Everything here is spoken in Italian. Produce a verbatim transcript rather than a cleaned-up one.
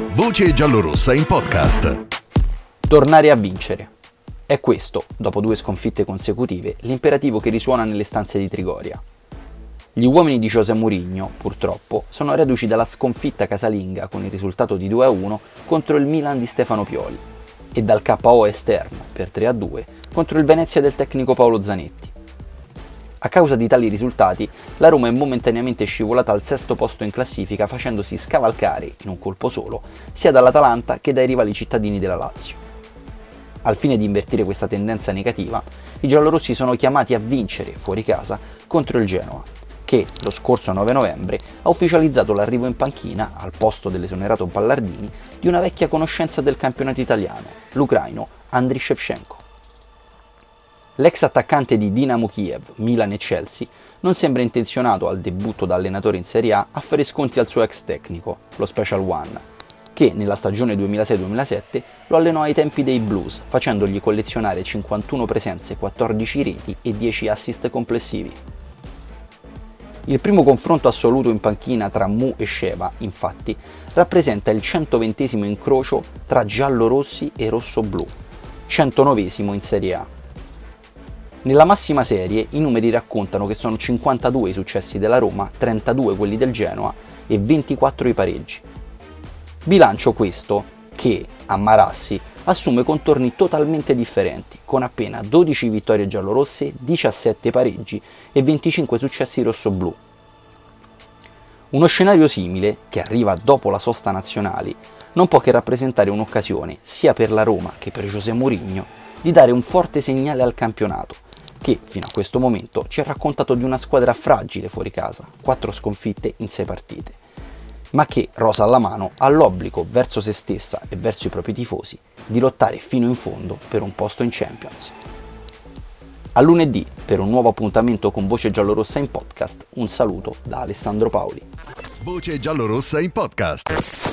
Voce giallorossa in podcast. Tornare a vincere. È questo, dopo due sconfitte consecutive, l'imperativo che risuona nelle stanze di Trigoria. Gli uomini di José Mourinho, purtroppo, sono reduci dalla sconfitta casalinga con il risultato di due a uno contro il Milan di Stefano Pioli e dal K O esterno per tre a due contro il Venezia del tecnico Paolo Zanetti. A causa di tali risultati, la Roma è momentaneamente scivolata al sesto posto in classifica, facendosi scavalcare, in un colpo solo, sia dall'Atalanta che dai rivali cittadini della Lazio. Al fine di invertire questa tendenza negativa, i giallorossi sono chiamati a vincere fuori casa contro il Genoa, che lo scorso nove novembre ha ufficializzato l'arrivo in panchina, al posto dell'esonerato Ballardini, di una vecchia conoscenza del campionato italiano, l'ucraino Andriy Shevchenko. L'ex attaccante di Dinamo Kiev, Milan e Chelsea non sembra intenzionato al debutto da allenatore in Serie A a fare sconti al suo ex tecnico, lo Special One, che nella stagione duemilasei duemilasette lo allenò ai tempi dei Blues, facendogli collezionare cinquantuno presenze, quattordici reti e dieci assist complessivi. Il primo confronto assoluto in panchina tra Mu e Sheva, infatti, rappresenta il centoventesimo incrocio tra giallorossi e rossoblù, centonovesimo in Serie A. Nella massima serie i numeri raccontano che sono cinquantadue i successi della Roma, trentadue quelli del Genoa e ventiquattro i pareggi. Bilancio questo che, a Marassi, assume contorni totalmente differenti, con appena dodici vittorie giallorosse, diciassette pareggi e venticinque successi rossoblù. Uno scenario simile, che arriva dopo la sosta nazionale, non può che rappresentare un'occasione, sia per la Roma che per José Mourinho, di dare un forte segnale al campionato, che fino a questo momento ci ha raccontato di una squadra fragile fuori casa, quattro sconfitte in sei partite, ma che, rosa alla mano, ha l'obbligo verso se stessa e verso i propri tifosi di lottare fino in fondo per un posto in Champions. A lunedì, per un nuovo appuntamento con Voce Giallorossa in podcast, un saluto da Alessandro Paoli. Voce giallorossa in podcast.